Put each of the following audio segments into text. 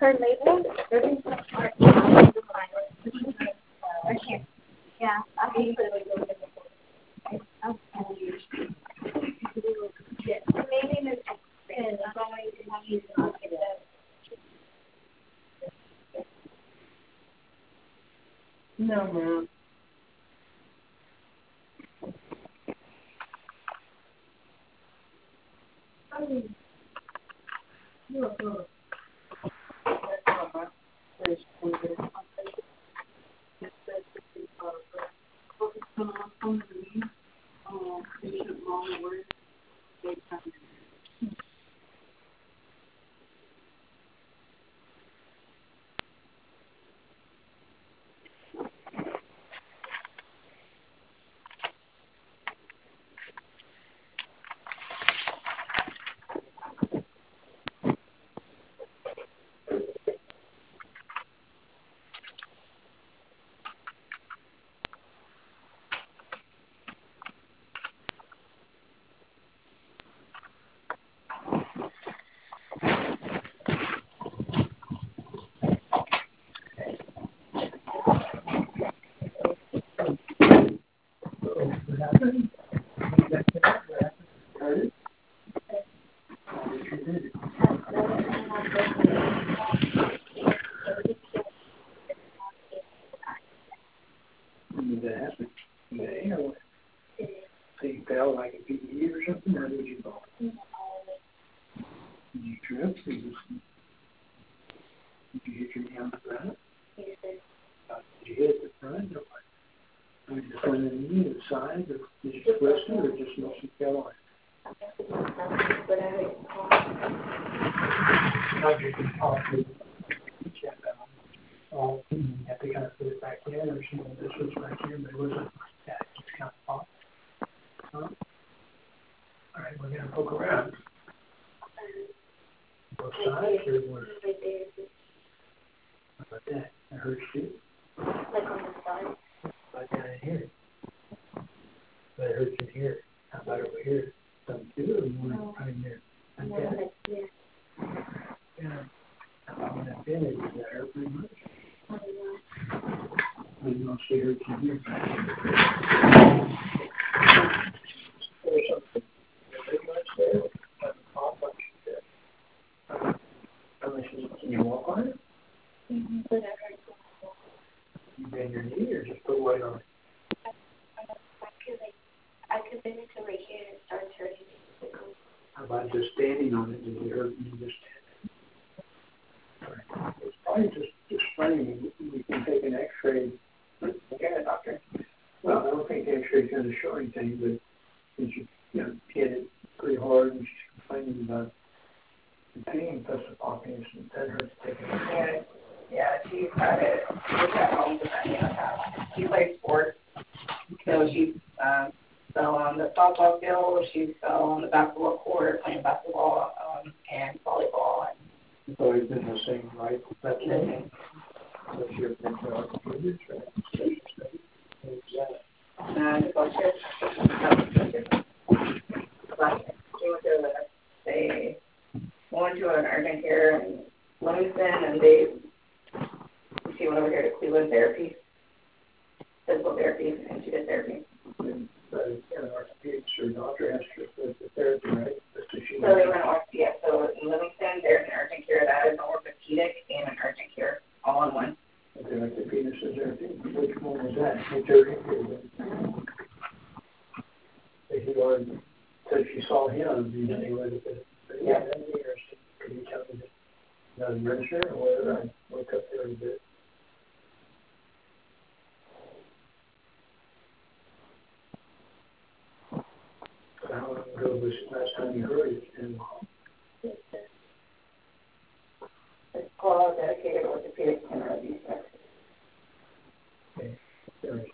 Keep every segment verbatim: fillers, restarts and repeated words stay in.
her label. Yeah, I think put it like no, ma'am. That happened. Yeah, so you fell like a P E or something, or did you fall? Did you trip? Did you, did you hit your knee on the front? Uh, did you hit the front? Or what? Did you find the knee, the side, or did you twist it, or just mostly fell on it? How did you fall through? Uh, you have to kind of put it back in, or see when this was back here, but it wasn't like that. It just kind of popped. Huh? All right, we're going to poke around. Both sides, or what? How about that? That hurts too? like on the side. Right down in here. But it hurts in here. How about over here? Some too, or more no. Right in there? Like no, that? Like here. Yeah. How about when that bend is, does that hurt pretty much? I don't know. It mostly hurts in here. There's something pretty much there. Can you walk on it? Mm-hmm. But I heard you bend your knee or just put weight on it? I, I, I could like I could bend it to right here and it starts hurting me. How about just standing on it? Does it hurt when you just stand? Right. It's probably just, just spraining. We can take an X-ray. Okay, doctor. Well, I don't think the X-ray is going to show anything, but since you, you know, hit it pretty hard and she's complaining about the pain plus the popping, that hurts taking it. Yeah, yeah, she's had it. She's at home with her. She plays sports, so she um, fell on the softball field. She fell on the basketball court playing basketball um, and volleyball. And it's always been the same, right? That's it. So she has been to orthopedics, right? Uh, so she went to they went to an urgent care in Livingston, and they she went over here to Cleveland Therapy, physical therapy, and she did therapy. And, but an orthopedics or doctor asked her for the therapy, right? So, she so they went orth- yeah, so in Livingston, there's an urgent care that is an orthopedic and an urgent care all in one. Okay, like the penis is therapy. Which one was that? Which urgent care was that? He already said she saw him, you know, he was a yeah, that'd be interesting. Could you tell me that I'm register or whatever? I woke up there a bit. So how long ago was the last time you heard it? And it's called dedicated orthopedic center of East Texas. okay, there.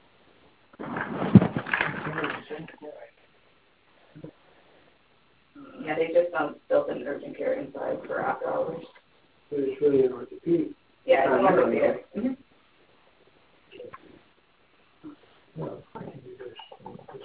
Yeah, they just um, built an urgent care inside for after hours. But it's really an orthopedic. Yeah, it's an orthopedic. Mm-hmm. Well, I can do this.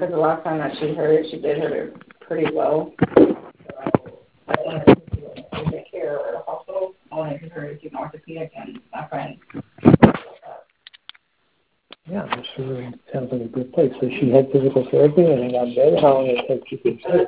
because the last time that she heard, she did her pretty well. So I wanted to take care of her at the hospital. I wanted to her to do an orthopedic, and my friend. Yeah, this really sounds like a good place. So she had physical therapy and then got better. How long did it take to get better?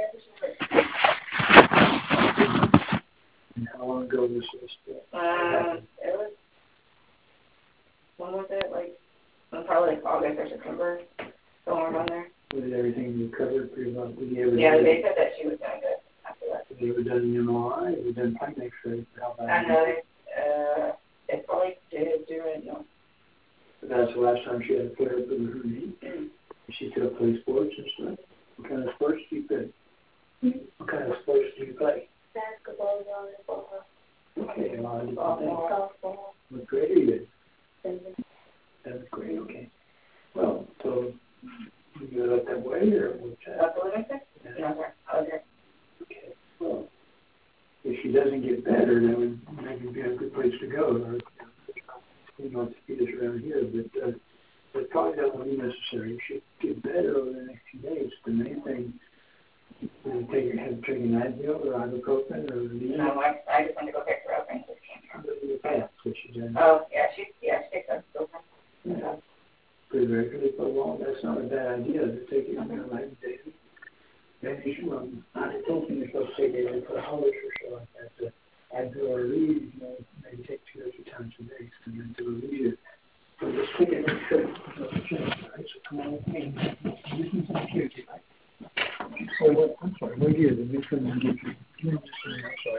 And how long ago was this? Um, it was, when was it? Like, probably like August or September, somewhere around there. Was everything recovered pretty well? Did you ever Yeah, they said that she was doing good after that. Have you ever done an M R I? Have you done plain X-ray? How about I know they, uh, they probably did do it, no. That's the last time she had a flare up in her knee. Mm-hmm. She still play sports and stuff. What kind of sports do you play? Mm-hmm. What kind of sports do you play? Basketball, volleyball. Okay, a lot of different things. Softball. What grade are you in? Seventh. Seventh grade, okay. Well, so you go out that way or what's that? That's what I said? Yeah. No, sir. Okay. Okay. Well, if she doesn't get better, that would maybe be a good place to go. Or, you know, to feed us around here, but uh, but probably that won't be necessary. You should get better over the next few days. The main thing, you take your have taken Advil or ibuprofen or Levine. No, I, I just want to go pick her up and just came from. Yeah, what she did. Oh, yeah, she, yeah, she takes ibuprofen. Yeah. Pretty regularly for a while. That's not a bad idea to take it, you know, like daily. Maybe you should, um, ibuprofen you're supposed to take it for hours or so like that. The Advil or Levine, you know, maybe take two or three times a day and then to relieve it. So just take it and show it. Right? So come on with me. Listen to the kids, right? So what, I'm sorry, what year did we come and get you? I'm sorry.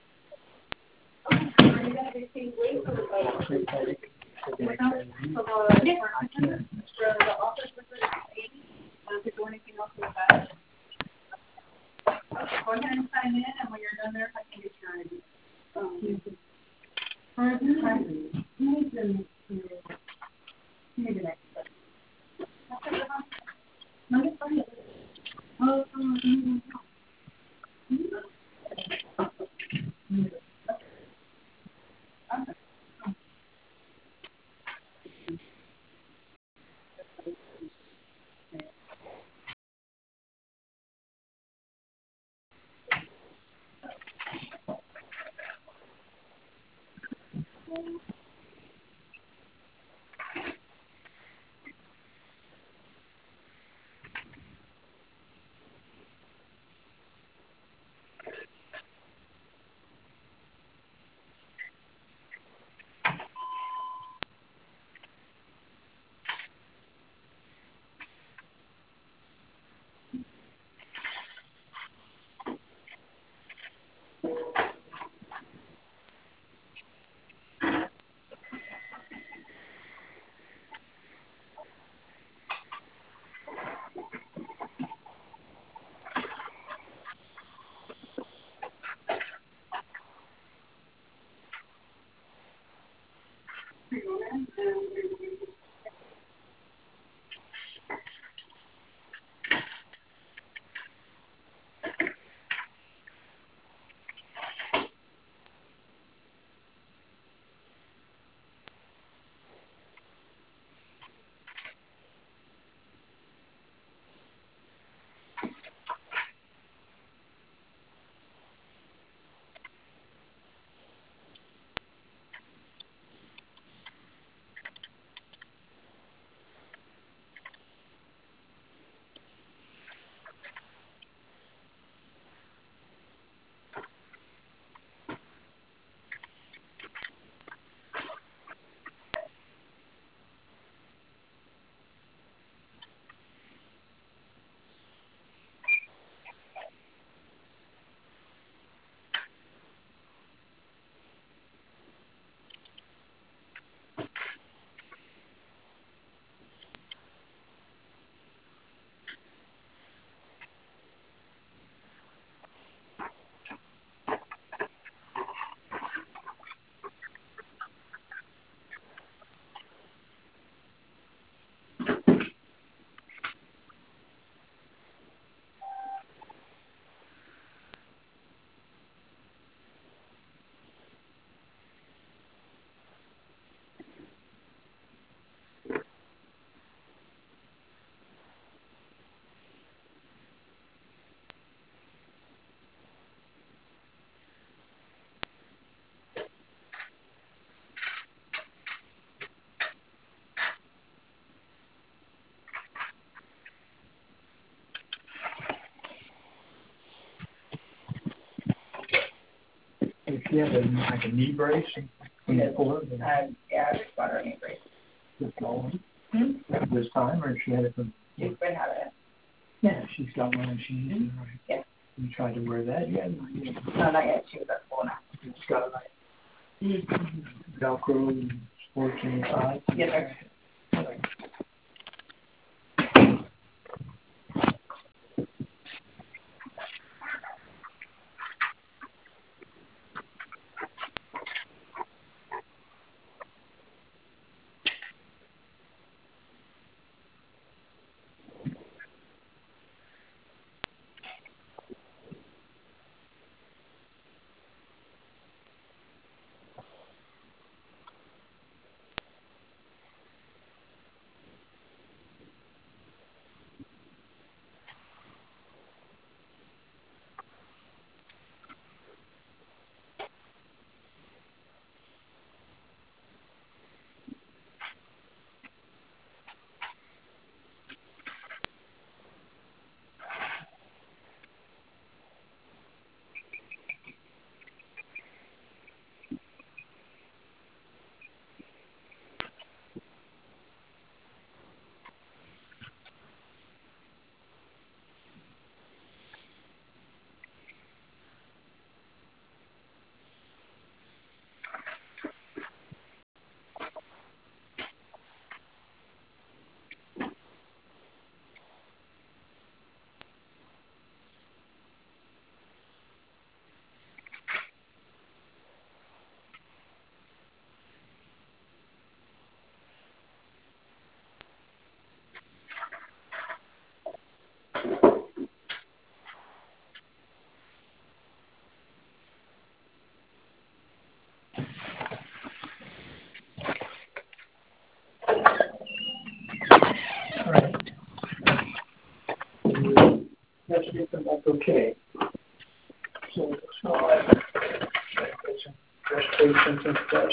You're going to be seeing late for the bike. I can't. The office was at eight. Want to do anything else in the back? Okay, go ahead and sign in, and when you're done there, I can get your I D. Um, maybe next time. No, it's fine. Oh, um, She had a, like a knee brace when you pull her. Uh, yeah, I just got her knee brace. This all Hmm? this time, or she had it from? She's been having it. Yeah, she's got one and she needs it, right? Yeah. You tried to wear that? Yeah. No, not yet. She was at school now. It's got like Velcro and sports inside. Yes, sir. All right. Let's get them up okay. So it's not like some respiration and stuff.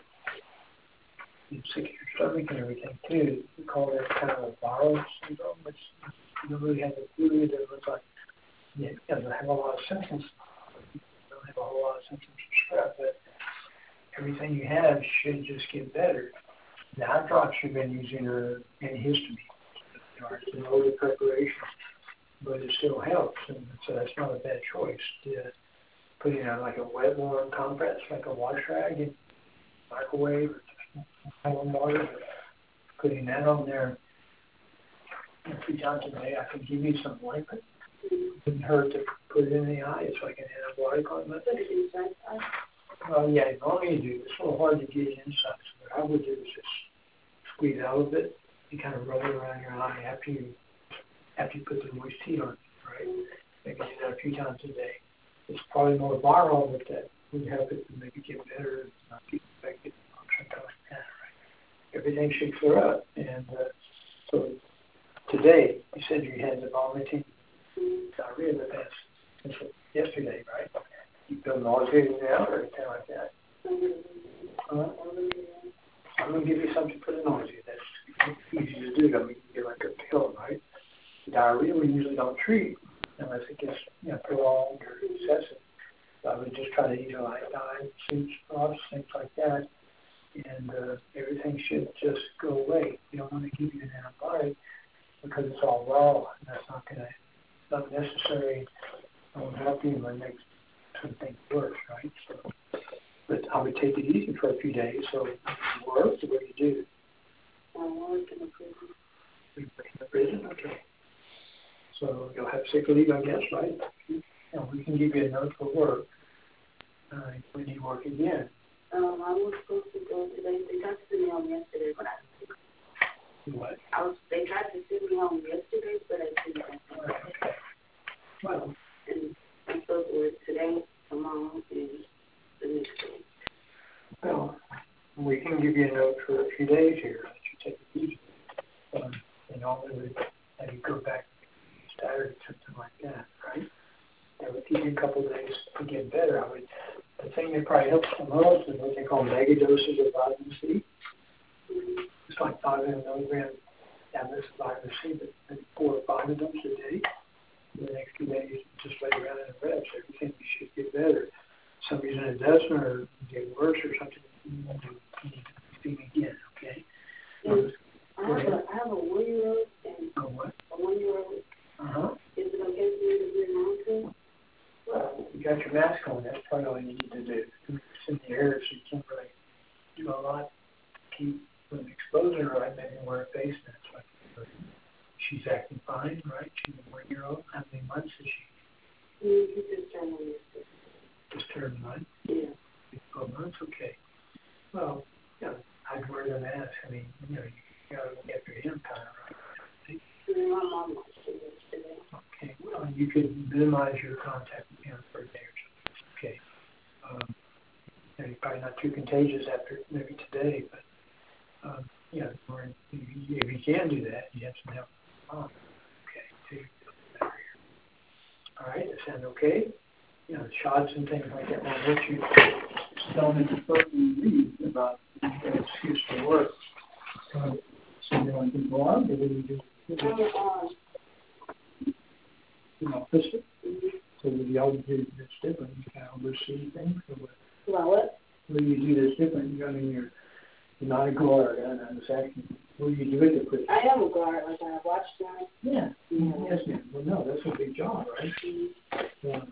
You sick of your stomach and everything too. We call that kind of a viral syndrome, which you don't really have a fluid that looks like it doesn't have a lot of symptoms. You don't have a whole lot of symptoms of strep, but everything you have should just get better. The eye drops you've been using are antihistamine. It's an older preparation, but it still helps, and so that's not a bad choice. Yeah. Putting on like a wet, warm compress, like a wash rag in microwave or warm water, putting that on there a few times a day. I can give you some liquid. It wouldn't hurt to put it in the eye. It's like an antibiotic on it. Put it inside the eye? Well, yeah, normally you do. It's a little hard to get inside. So what I would do is just squeeze out of it and kind of rub it around your eye after you after you put the moist tea on, right? Maybe do that a few times a day. It's probably more viral, but that would help it to maybe get better and not be infected or something like that, right? Everything should clear up. And uh, so today, you said you had the vomiting, diarrhea, but that's, that's yesterday, right? You feel nauseated now or anything like that? Uh, I'm going to give you something for the nausea. That's easy to do. I mean, you get like a pill, right? Diarrhea we usually don't treat unless it gets, you know, prolonged or excessive. So I would just try to eat a light diet, soups, broths, things like that, and uh, everything should just go away. You don't want to give you an antibiotic because it's all raw, and that's not going to, it's not necessary. It won't help you when it makes something worse, right? So, but I would take it easy for a few days. So if you work, what do you do? I work in the prison. You work in the prison? Okay. So you'll have sick leave, I guess, right? And we can give you a note for work uh, when you work again. Um, I was supposed to go today. They tried to send me home yesterday, but I didn't. What? I was. They tried to send me home yesterday, but I didn't. Okay. Well, and I'm supposed to work today, tomorrow, and the next day. Well, we can give you a note for a few days here. Let you take it easy. Um, and normally we have you go back Saturday, something like that, right? That would give you a couple of days to get better. I would. The thing that probably helps the most is what they call mega doses of vitamin C. Mm-hmm. It's like five hundred milligrams tablets of vitamin C, but maybe four or five of them a day. For the next few days, just lay around and rest. Everything should get better. For some reason it it doesn't or get worse or something, you need to speak again, okay? Yes. I have, a, I have a one-year-old and a what? A one-year-old. Uh-huh. Is it okay for me to be around him? Well, you got your mask on. That's probably all you need to do. It's in the air, so you can't really do a lot to keep from exposing her. I maybe wear a face mask. Like she's acting fine, right? She's a one-year-old. How many months is she? Mm, he just turned one year. Just turned one? Yeah. twelve months? Okay. Well, yeah, I'd wear the mask. I mean, you know, you got to look after him kind of, right? My mom wants to do this today. Okay. Well, you could minimize your contact with him for a day or something. Okay. Um, you know, you're probably not too contagious after maybe today, but um, yeah, or if you, if you can do that, you have some help. Oh, okay. So you feel better here. All right. Does that sound okay? You know, shots and things like that won't hurt you. Just tell them it's supposed to read about an excuse for work. Uh, so you want to go on, or what do you do? You know, opposite. So with the other do that's different, you kind of oversee things. Or what? Well, what? What do you do that's different? I mean, you're, you're not a guard. I was asking, what do you do at the prison? I am a guard. Like I watch them. Yeah. Yeah. Yes, ma'am. Well, no, that's a big job, right? Mm-hmm. Yeah.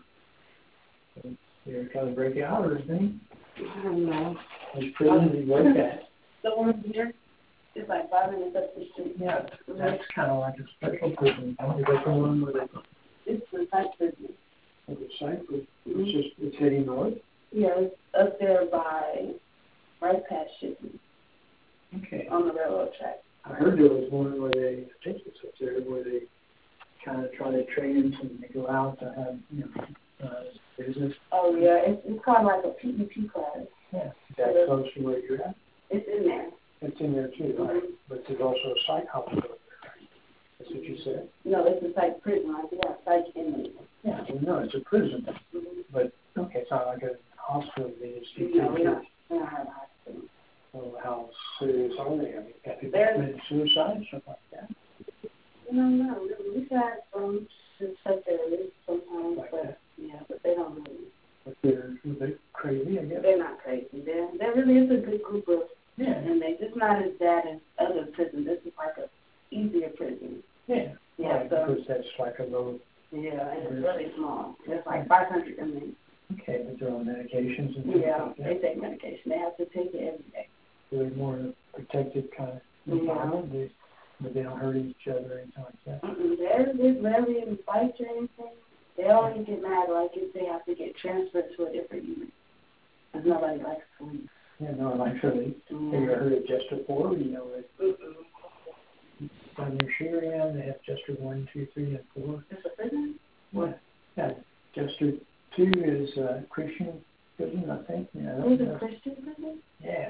So you're trying to break out or anything? I don't know. Which prison do you work at? The one here is like five minutes up the street. Yeah, that's kind of like a special prison. Is that the one where they? It's the site prison. Oh, the site prison. Mm-hmm. It's just it's heading north. Yeah, it's up there by right past Shipping. Okay. On the railroad track. I heard there was one where they, I think it's up there, where they kind of try to train them and they go out to have, you know, uh, business. Oh, yeah. It's, it's kind of like a P E P class. Yeah. Is that yeah. close to where you're at? It's in there. It's in there, too, right? Mm-hmm. But there's also a psych hospital up there, right? That's what you said? No, it's a psych prison. Like, we have psych inmates. Yeah, well, no, it's a prison. Mm-hmm. But, okay, it's not like a hospital. They just keep no, we don't, we don't have a hospital. So how serious are they? I mean, have people They're, committed suicide, something like that? No, no. We've had some psychotherapists sometimes, Like but, that? yeah, but they don't really. But they're, they're crazy, I guess? They're not crazy. They're, there really is a good group of, yeah. And they're just not as bad as other prisons. This is like a easier prison. Yeah. Yeah, right, so. Because that's like a low. Yeah, and it's really small. It's like five hundred inmates. Okay, but they're on medications and things Yeah, like that. they take medication. They have to take it every day. They're more protected kind of environment, yeah. they, but they don't hurt each other or anything like that. Mm-mm. They're just rarely in fights or anything. They only get mad like if they have to get transferred to a different unit. Because nobody likes to leave. Yeah, no, actually, mm-hmm. Have you ever heard of Jester four? You know, it, mm-hmm. On your Sherian, they have Jester one, two, three, and four. It's a prison? What? Yeah, Jester two is uh, Christian prison, I think. Yeah, It's a Christian prison? Yeah.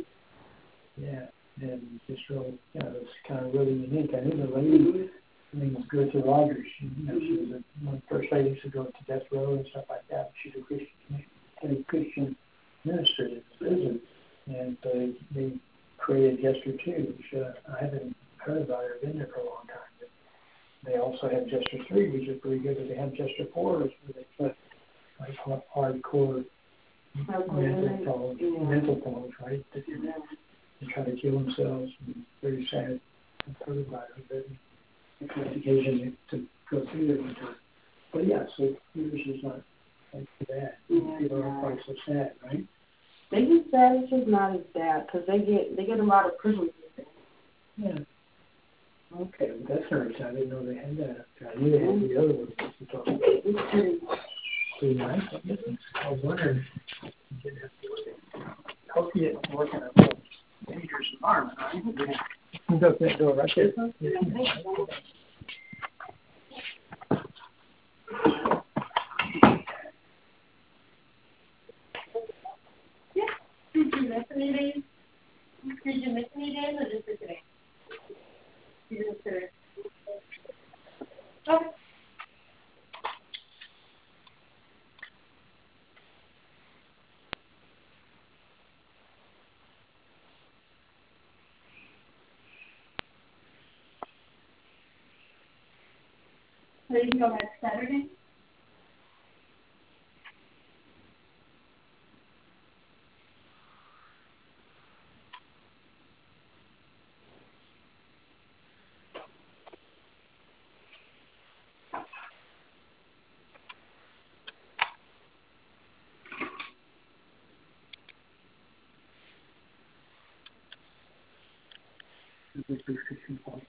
Yeah, and just real, you know, it's kind of really unique. I knew the lady, her name was Gertha Rogers. She, you know, she was a, one of the first ladies to go to death row and stuff like that. She's a Christian, a Christian minister in the prison, and uh, they, they created Jester two, which uh, I haven't heard about or been there for a long time. But they also have Jester three, which is pretty good. But they have Jester four, where they put like hardcore mental problems, yeah. mental problems, right? That, you know, and try to kill themselves, and very sad and heard about it, but it's an occasion to go through it. With her. But yeah, so yours is not like that. Yeah, people aren't quite so sad, right? They get sad, it's just not as bad, because they get, they get a lot of privileges there. Yeah. Okay, well, that's nice. I didn't know they had that up there. I knew they had the other ones that you talked about. It's pretty, pretty nice. I was wondering if you didn't have to look at hope you didn't work in a dangerous environment, right? Yeah. You can open that door right there. Yeah. Yeah. Did you miss any days? Did you miss any days or just today? You just today. Okay. So you can go next Saturday? weekly fishing points.